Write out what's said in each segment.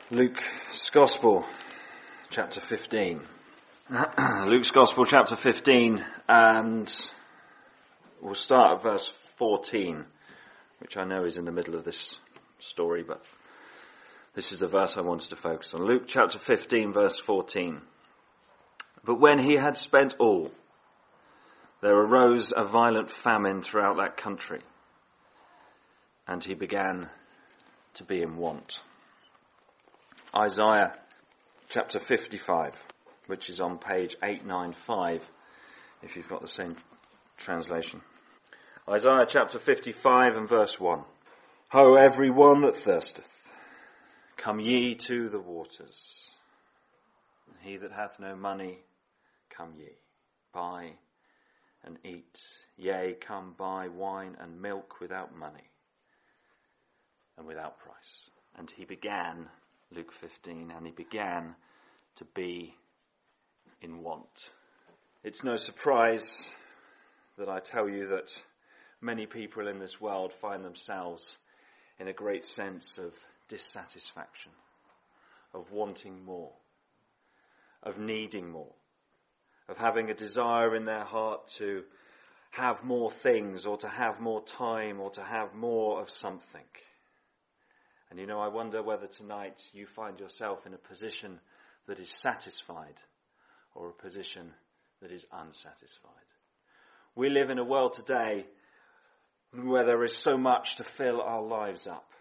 Luke's Gospel, chapter 15. Luke's Gospel, chapter 15, and we'll start at verse 14, which I know is in the middle of this story, but this is the verse I wanted to focus on. Luke chapter 15, verse 14. But when he had spent all, there arose a violent famine throughout that country, and he began to be in want. Isaiah chapter 55, which is on page 895, if you've got the same translation. Isaiah chapter 55 and verse 1. Ho, every one that thirsteth, come ye to the waters. And he that hath no money, come ye, buy and eat. Yea, come buy wine and milk without money and without price. And he began, Luke 15, and he began to be in want. It's no surprise that I tell you that many people in this world find themselves in a great sense of dissatisfaction, of wanting more, of needing more, of having a desire in their heart to have more things or to have more time or to have more of something. And you know, I wonder whether tonight you find yourself in a position that is satisfied or a position that is unsatisfied. We live in a world today where there is so much to fill our lives up.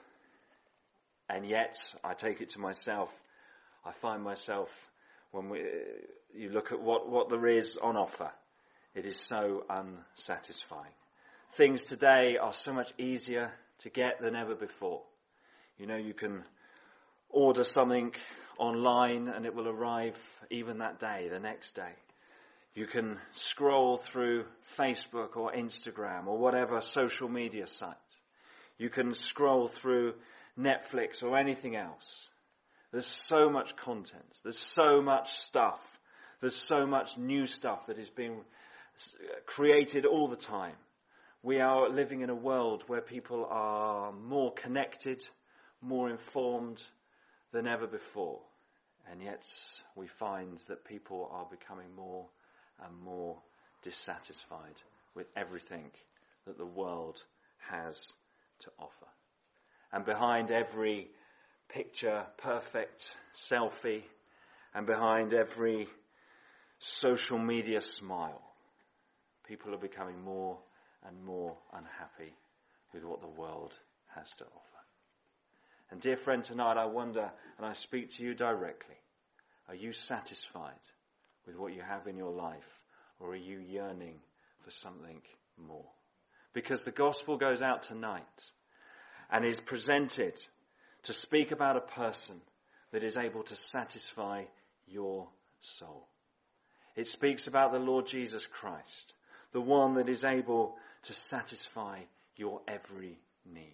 And yet, I take it to myself, I find myself, when you look at what there is on offer, it is so unsatisfying. Things today are so much easier to get than ever before. You know, you can order something online and it will arrive even that day, the next day. You can scroll through Facebook or Instagram or whatever social media site. You can scroll through Netflix or anything else. There's so much content. There's so much stuff. There's so much new stuff that is being created all the time. We are living in a world where people are more connected, more informed than ever before. And yet we find that people are becoming more and more dissatisfied with everything that the world has to offer. And behind every picture perfect selfie and behind every social media smile, people are becoming more and more unhappy with what the world has to offer. And dear friend, tonight I wonder, and I speak to you directly, are you satisfied with what you have in your life, or are you yearning for something more? Because the gospel goes out tonight and is presented to speak about a person that is able to satisfy your soul. It speaks about the Lord Jesus Christ, the one that is able to satisfy your every need.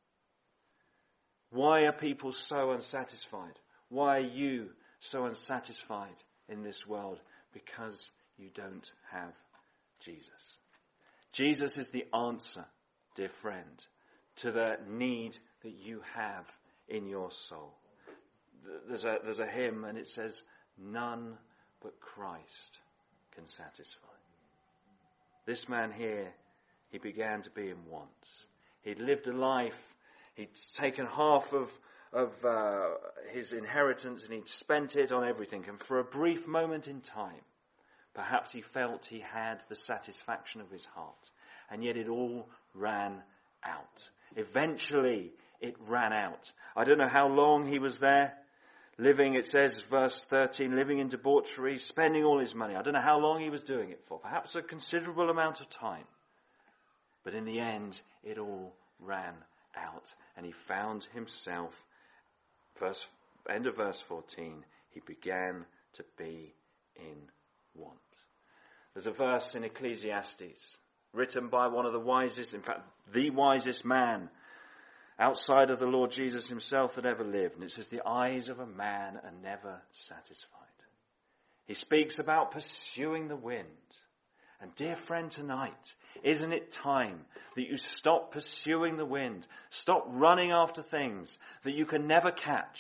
Why are people so unsatisfied? Why are you so unsatisfied in this world? Because you don't have Jesus. Jesus is the answer, dear friend, to the need that you have in your soul. There's a hymn and it says, none but Christ can satisfy. This man here, he began to be in want. He'd lived a life. He'd taken half of his inheritance and he'd spent it on everything. And for a brief moment in time, perhaps he felt he had the satisfaction of his heart. And yet it all ran out. Eventually, it ran out. I don't know how long he was there, living, it says, verse 13, living in debauchery, spending all his money. I don't know how long he was doing it for. Perhaps a considerable amount of time. But in the end, it all ran out, and he found himself, end of verse 14, he began to be in want. There's a verse in Ecclesiastes written by one of the wisest, in fact, the wisest man outside of the Lord Jesus himself that ever lived. And it says, the eyes of a man are never satisfied. He speaks about pursuing the wind. And dear friend, tonight, isn't it time that you stop pursuing the wind, stop running after things that you can never catch,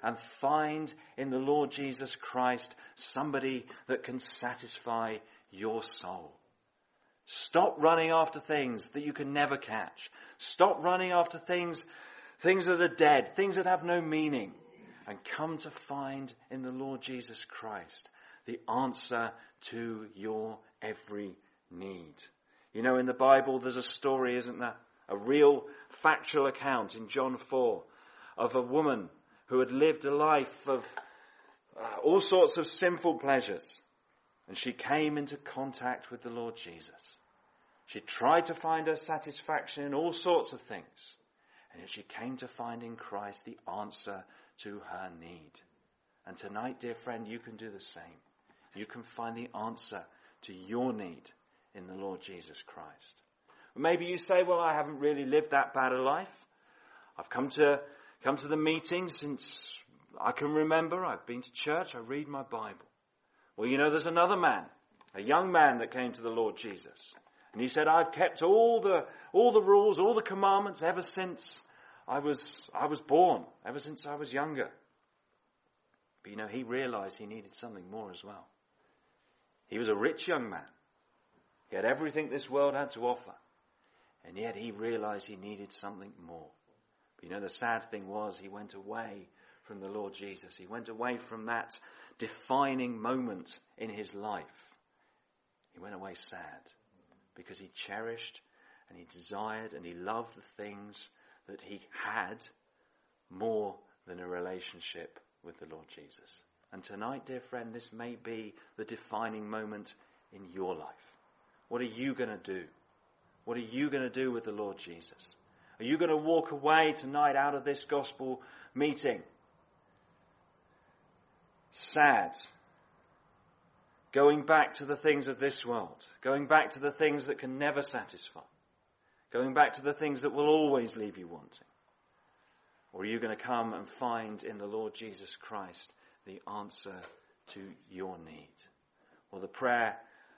and find in the Lord Jesus Christ somebody that can satisfy your soul. Stop running after things that you can never catch. Stop running after things that are dead, things that have no meaning, and come to find in the Lord Jesus Christ the answer to your every need. You know, in the Bible there's a story, isn't there? A real factual account in John 4 of a woman who had lived a life of all sorts of sinful pleasures. And she came into contact with the Lord Jesus. She tried to find her satisfaction in all sorts of things. And yet she came to find in Christ the answer to her need. And tonight, dear friend, you can do the same. You can find the answer to your need in the Lord Jesus Christ. Maybe you say, well, I haven't really lived that bad a life. I've come to the meeting since I can remember. I've been to church. I read my Bible. Well, you know, there's another man, a young man that came to the Lord Jesus. And he said, I've kept all the rules, all the commandments ever since I was born, ever since I was younger. But you know, he realized he needed something more as well. He was a rich young man. He had everything this world had to offer. And yet he realized he needed something more. But you know, the sad thing was he went away from the Lord Jesus. He went away from that defining moment in his life. He went away sad because he cherished and he desired and he loved the things that he had more than a relationship with the Lord Jesus. And tonight, dear friend, this may be the defining moment in your life. What are you going to do? What are you going to do with the Lord Jesus? Are you going to walk away tonight out of this gospel meeting sad, going back to the things of this world, going back to the things that can never satisfy, going back to the things that will always leave you wanting? Or are you going to come and find in the Lord Jesus Christ the answer to your need? Well, the prayer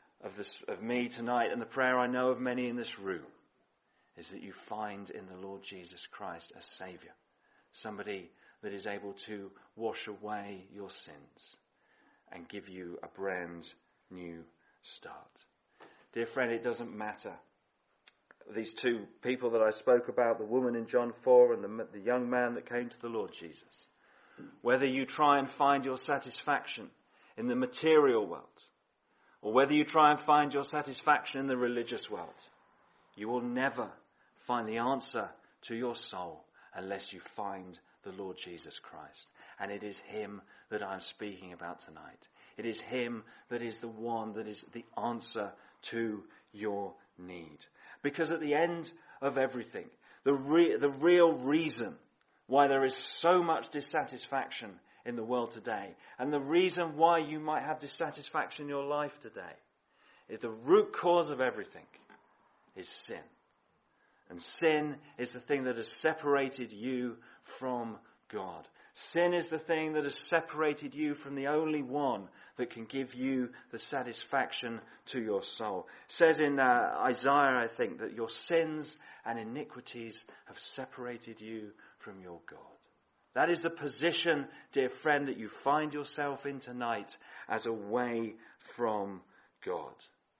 of me tonight, and the prayer I know of many in this room, is that you find in the Lord Jesus Christ a Saviour, somebody that is able to wash away your sins and give you a brand new start. Dear friend, it doesn't matter. These two people that I spoke about, the woman in John 4 and the young man that came to the Lord Jesus, whether you try and find your satisfaction in the material world, or whether you try and find your satisfaction in the religious world, you will never find the answer to your soul unless you find the Lord Jesus Christ. And it is him that I'm speaking about tonight. It is him that is the one that is the answer to your need. Because at the end of everything, the real reason why there is so much dissatisfaction in the world today, and the reason why you might have dissatisfaction in your life today, is the root cause of everything is sin. And sin is the thing that has separated you from God. Sin is the thing that has separated you from the only one that can give you the satisfaction to your soul. It says in Isaiah, I think, that your sins and iniquities have separated you from your God. That is the position, dear friend, that you find yourself in tonight, as away from God.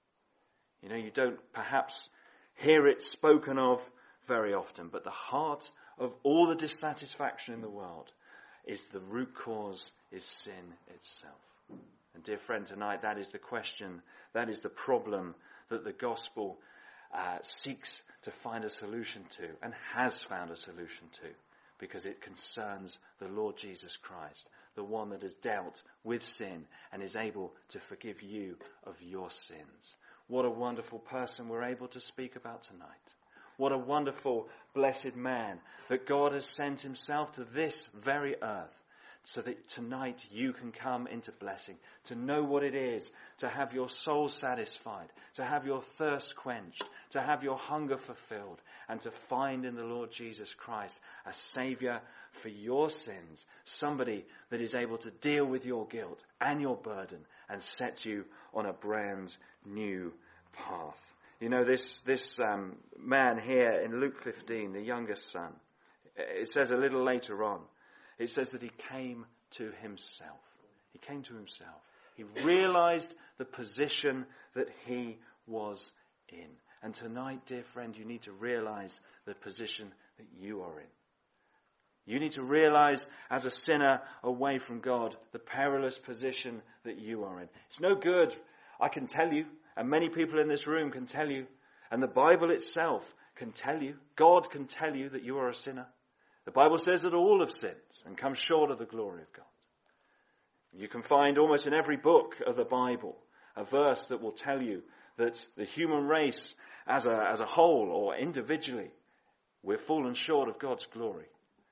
You know, you don't perhaps hear it spoken of very often, but the heart of all the dissatisfaction in the world is the root cause is sin itself. And dear friend, tonight that is the question, that is the problem that the gospel seeks to find a solution to, and has found a solution to, because it concerns the Lord Jesus Christ, the one that has dealt with sin and is able to forgive you of your sins. What a wonderful person we're able to speak about tonight. What a wonderful, blessed man that God has sent himself to this very earth so that tonight you can come into blessing, to know what it is to have your soul satisfied, to have your thirst quenched, to have your hunger fulfilled, and to find in the Lord Jesus Christ a Saviour for your sins, somebody that is able to deal with your guilt and your burden and set you on a brand new path. You know, this man here in Luke 15, the youngest son, it says a little later on, It says that he came to himself. He came to himself. He realized the position that he was in. And tonight, dear friend, you need to realize the position that you are in. You need to realize, as a sinner away from God, the perilous position that you are in. It's no good, I can tell you, and many people in this room can tell you, and the Bible itself can tell you, God can tell you that you are a sinner. The Bible says that all have sinned and come short of the glory of God. You can find almost in every book of the Bible a verse that will tell you that the human race as a whole or individually, we're fallen short of God's glory.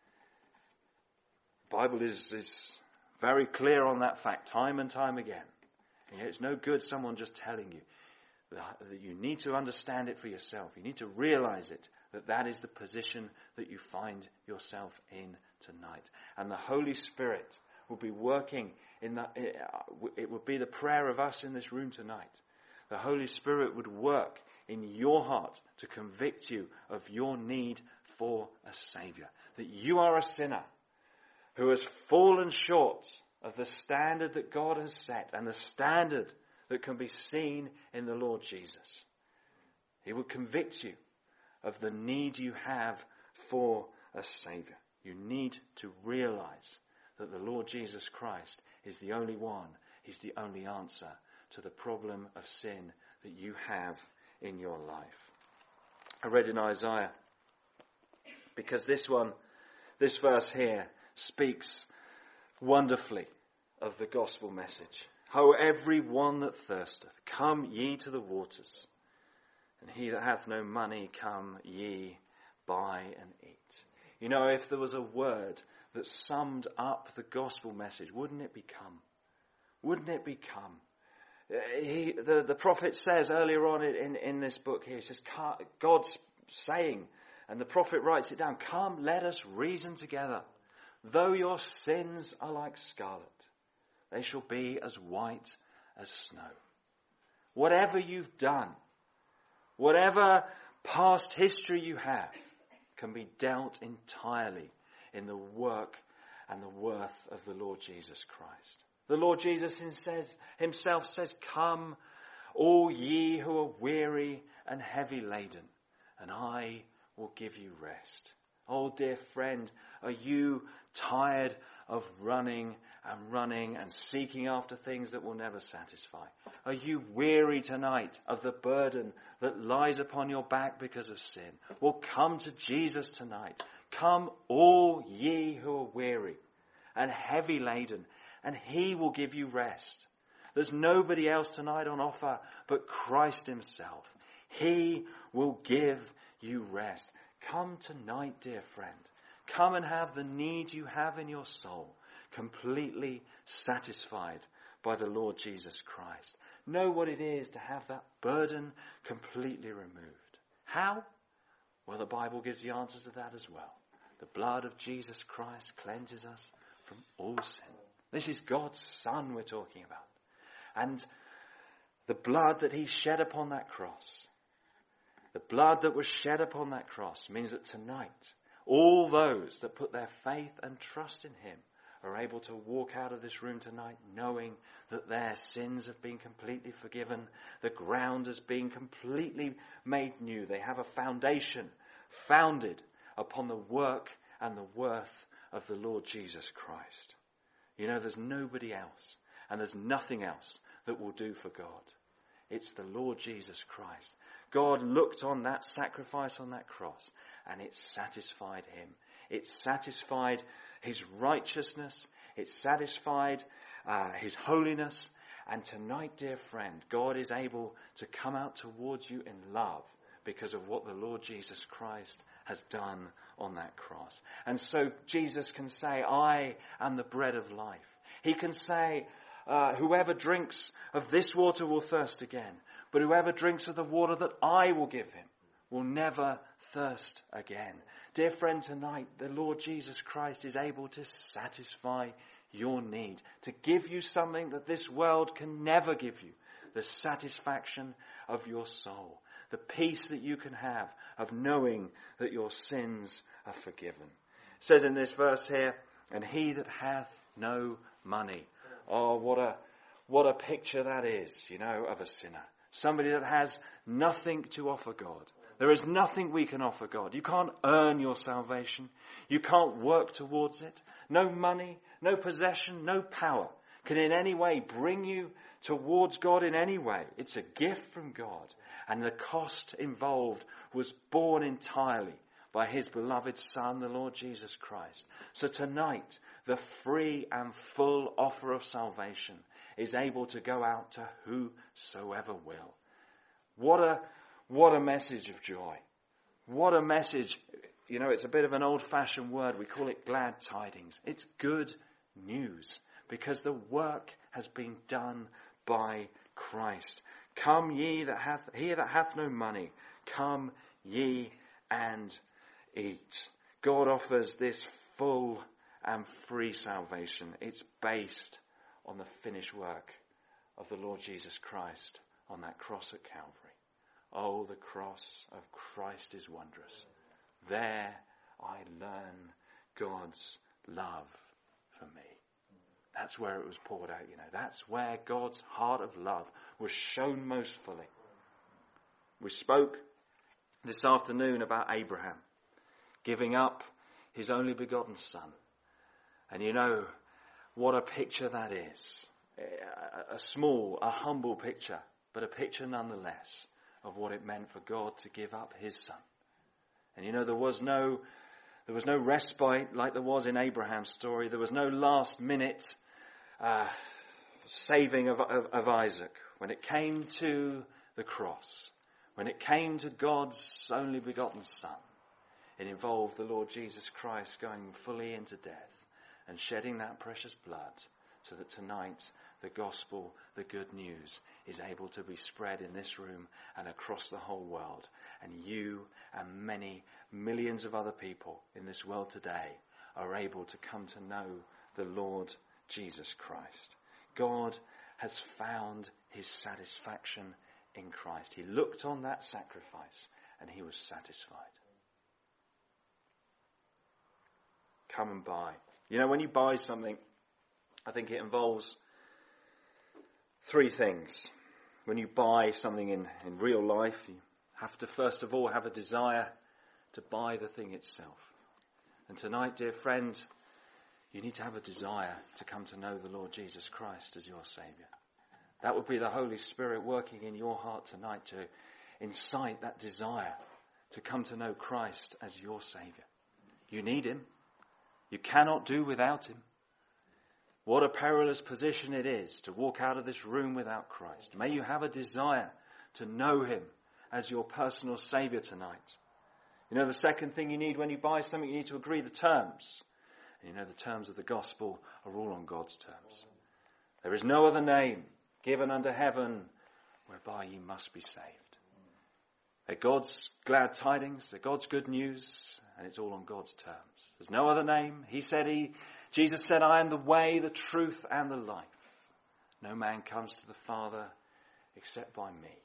The Bible is very clear on that fact time and time again. And yet it's no good someone just telling you. That you need to understand it for yourself. You need to realize it, that is the position that you find yourself in tonight. And the Holy Spirit will be working in that. It would be the prayer of us in this room tonight. The Holy Spirit would work in your heart to convict you of your need for a Saviour. That you are a sinner who has fallen short of the standard that God has set and the standard that can be seen in the Lord Jesus. He will convict you of the need you have for a Saviour. You need to realize that the Lord Jesus Christ is the only one. He's the only answer to the problem of sin that you have in your life. I read in Isaiah, because this verse here speaks wonderfully of the gospel message. Ho, every one that thirsteth, come ye to the waters. And he that hath no money, come ye, buy and eat. You know, if there was a word that summed up the gospel message, wouldn't it be come? Wouldn't it be come? The prophet says earlier on in this book here, he says, God's saying, and the prophet writes it down, come, let us reason together. Though your sins are like scarlet, they shall be as white as snow. Whatever you've done, whatever past history you have, can be dealt entirely in the work and the worth of the Lord Jesus Christ. The Lord Jesus himself says, come, all ye who are weary and heavy laden, and I will give you rest. Oh, dear friend, are you tired of running and seeking after things that will never satisfy? Are you weary tonight of the burden that lies upon your back because of sin? Well, come to Jesus tonight. Come, all ye who are weary and heavy laden, and he will give you rest. There's nobody else tonight on offer but Christ himself. He will give you rest. Come tonight, dear friend. Come and have the need you have in your soul completely satisfied by the Lord Jesus Christ. Know what it is to have that burden completely removed. How? Well, the Bible gives the answer to that as well. The blood of Jesus Christ cleanses us from all sin. This is God's Son we're talking about. And the blood that he shed upon that cross, the blood that was shed upon that cross means that tonight, all those that put their faith and trust in him are able to walk out of this room tonight knowing that their sins have been completely forgiven. The ground has been completely made new. They have a foundation founded upon the work and the worth of the Lord Jesus Christ. You know, there's nobody else and there's nothing else that will do for God. It's the Lord Jesus Christ. God looked on that sacrifice on that cross and it satisfied him. It satisfied his righteousness. It satisfied his holiness. And tonight, dear friend, God is able to come out towards you in love because of what the Lord Jesus Christ has done on that cross. And so Jesus can say, I am the bread of life. He can say, whoever drinks of this water will thirst again, but whoever drinks of the water that I will give him will never thirst again. Dear friend, tonight the Lord Jesus Christ is able to satisfy your need, to give you something that this world can never give you, the satisfaction of your soul, the peace that you can have of knowing that your sins are forgiven. It says in this verse here, And he that hath no money. Oh, what a picture that is, of a sinner. Somebody that has nothing to offer God. There is nothing we can offer God. You can't earn your salvation. You can't work towards it. No money, no possession, no power can in any way bring you towards God in any way. It's a gift from God. And the cost involved was borne entirely by his beloved Son, the Lord Jesus Christ. So tonight, the free and full offer of salvation is able to go out to whosoever will. What a message of joy. What a message. It's a bit of an old-fashioned word. We call it glad tidings. It's good news because the work has been done by Christ. Come he that hath no money, come ye and eat. God offers this full and free salvation. It's based on the finished work of the Lord Jesus Christ on that cross at Calvary. Oh, the cross of Christ is wondrous. There I learn God's love for me. That's where it was poured out, That's where God's heart of love was shown most fully. We spoke this afternoon about Abraham giving up his only begotten son. And what a picture that is. A humble picture, but a picture nonetheless of what it meant for God to give up his son. And there was no respite like there was in Abraham's story. There was no last minute saving of Isaac. When it came to the cross, when it came to God's only begotten son, it involved the Lord Jesus Christ going fully into death and shedding that precious blood so that tonight the gospel, the good news, is able to be spread in this room and across the whole world. And you and many millions of other people in this world today are able to come to know the Lord Jesus Christ. God has found his satisfaction in Christ. He looked on that sacrifice and he was satisfied. Come and buy. When you buy something, I think it involves three things. When you buy something in real life, you have to first of all have a desire to buy the thing itself. And tonight, dear friend, you need to have a desire to come to know the Lord Jesus Christ as your Saviour. That would be the Holy Spirit working in your heart tonight to incite that desire to come to know Christ as your Saviour. You need him. You cannot do without him. What a perilous position it is to walk out of this room without Christ. May you have a desire to know him as your personal Saviour tonight. The second thing you need when you buy something, you need to agree the terms. And the terms of the gospel are all on God's terms. There is no other name given under heaven whereby you must be saved. They're God's glad tidings, they're God's good news, and it's all on God's terms. There's no other name. Jesus said, I am the way, the truth, and the life. No man comes to the Father except by me.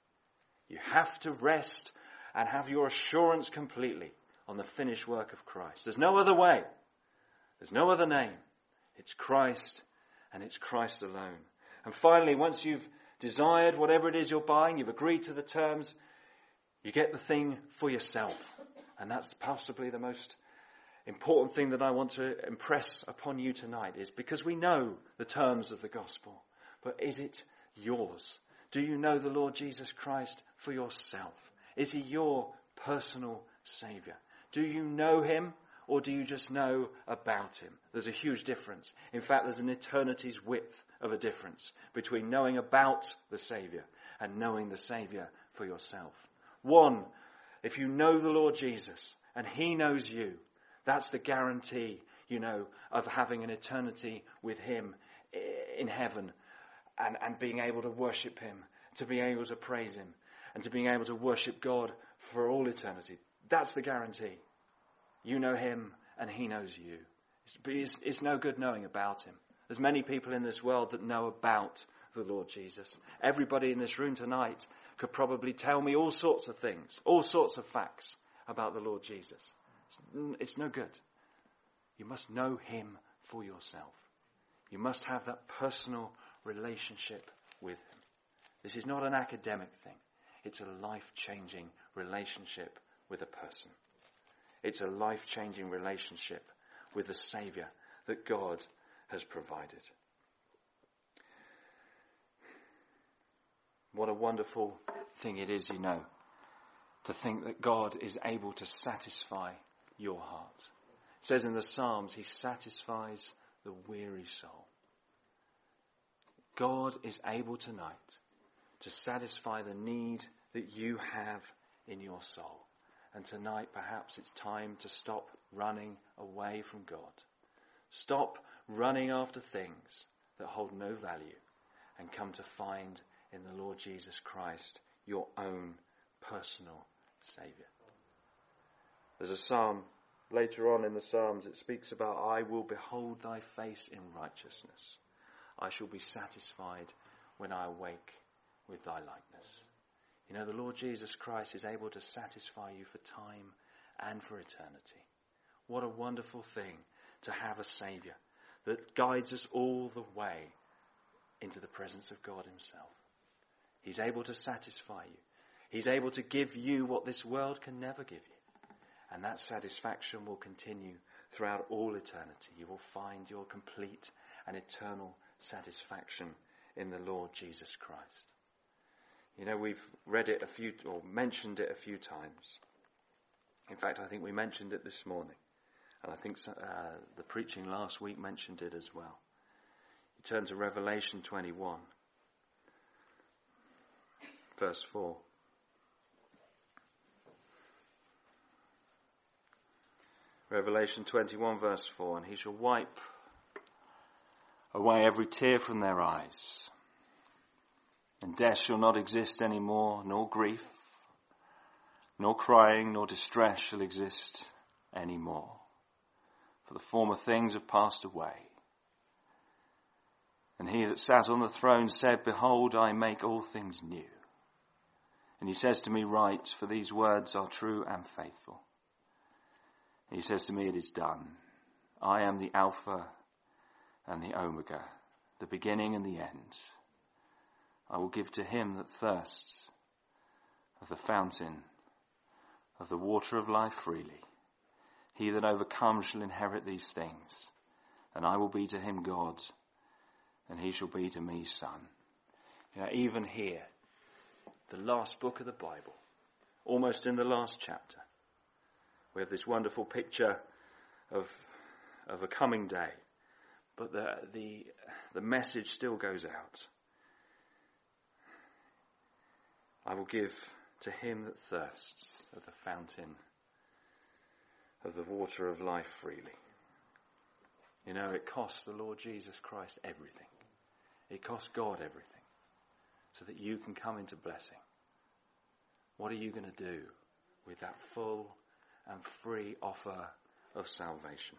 You have to rest and have your assurance completely on the finished work of Christ. There's no other way. There's no other name. It's Christ, and it's Christ alone. And finally, once you've desired whatever it is you're buying, you've agreed to the terms, you get the thing for yourself. And that's possibly the most important thing that I want to impress upon you tonight, is because we know the terms of the gospel, but is it yours? Do you know the Lord Jesus Christ for yourself? Is he your personal Saviour? Do you know him, or do you just know about him? There's a huge difference. In fact, there's an eternity's width of a difference between knowing about the Saviour and knowing the Saviour for yourself. One, if you know the Lord Jesus and he knows you, that's the guarantee, of having an eternity with him in heaven and being able to worship him, to be able to praise him, and to being able to worship God for all eternity. That's the guarantee. You know him and he knows you. It's no good knowing about him. There's many people in this world that know about the Lord Jesus. Everybody in this room tonight could probably tell me all sorts of things, all sorts of facts about the Lord Jesus. It's no good. You must know him for yourself. You must have that personal relationship with him. This is not an academic thing. It's a life-changing relationship with a person. It's a life-changing relationship with the Saviour that God has provided. What a wonderful thing it is, to think that God is able to satisfy your heart. It says in the Psalms, he satisfies the weary soul. God is able tonight to satisfy the need that you have in your soul. And tonight perhaps it's time to stop running away from God. Stop running after things that hold no value and come to find in the Lord Jesus Christ your own personal Saviour. There's a psalm later on in the Psalms. It speaks about, I will behold thy face in righteousness. I shall be satisfied when I awake with thy likeness. The Lord Jesus Christ is able to satisfy you for time and for eternity. What a wonderful thing to have a Saviour that guides us all the way into the presence of God himself. He's able to satisfy you. He's able to give you what this world can never give you. And that satisfaction will continue throughout all eternity. You will find your complete and eternal satisfaction in the Lord Jesus Christ. We've read it mentioned it a few times. In fact, I think we mentioned it this morning. And I think the preaching last week mentioned it as well. You turn to Revelation 21, verse 4. Revelation 21, verse 4. And he shall wipe away every tear from their eyes. And death shall not exist any more, nor grief, nor crying, nor distress shall exist any more. For the former things have passed away. And he that sat on the throne said, Behold, I make all things new. And he says to me, Write, for these words are true and faithful. And he says to me, It is done. I am the Alpha and the Omega, the beginning and the end. I will give to him that thirsts of the fountain of the water of life freely. He that overcomes shall inherit these things, and I will be to him God, and he shall be to me son. Even here, the last book of the Bible, almost in the last chapter, we have this wonderful picture of a coming day, but the message still goes out. I will give to him that thirsts of the fountain of the water of life freely. It costs the Lord Jesus Christ everything. It costs God everything so that you can come into blessing. What are you going to do with that full and free offer of salvation?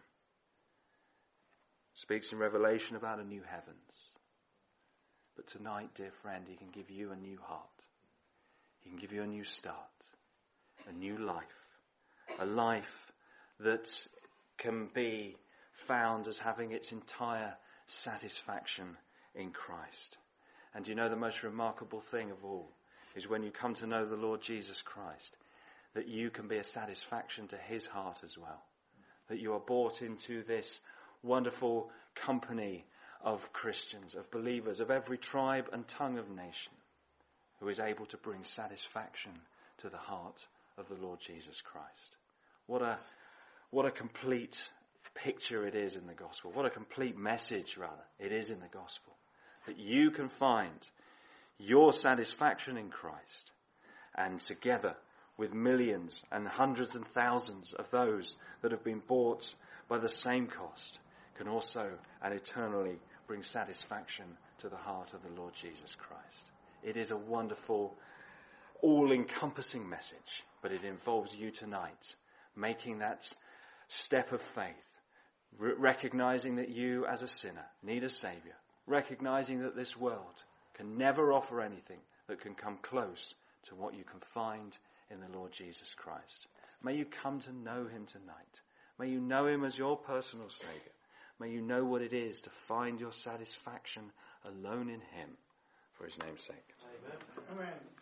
It speaks in Revelation about a new heavens. But tonight, dear friend, he can give you a new heart. He can give you a new start, a new life, a life that can be found as having its entire satisfaction in Christ. And the most remarkable thing of all is when you come to know the Lord Jesus Christ, that you can be a satisfaction to his heart as well. That you are brought into this wonderful company of Christians, of believers, of every tribe and tongue of nation, who is able to bring satisfaction to the heart of the Lord Jesus Christ. What a complete picture it is in the gospel. What a complete message, rather, it is in the gospel. That you can find your satisfaction in Christ, and together with millions and hundreds and thousands of those that have been bought by the same cost, can also and eternally bring satisfaction to the heart of the Lord Jesus Christ. It is a wonderful, all-encompassing message, but it involves you tonight making that step of faith, recognizing that you as a sinner need a Saviour, recognizing that this world can never offer anything that can come close to what you can find in the Lord Jesus Christ. May you come to know him tonight. May you know him as your personal Saviour. May you know what it is to find your satisfaction alone in him for his name's sake. Amen. Amen.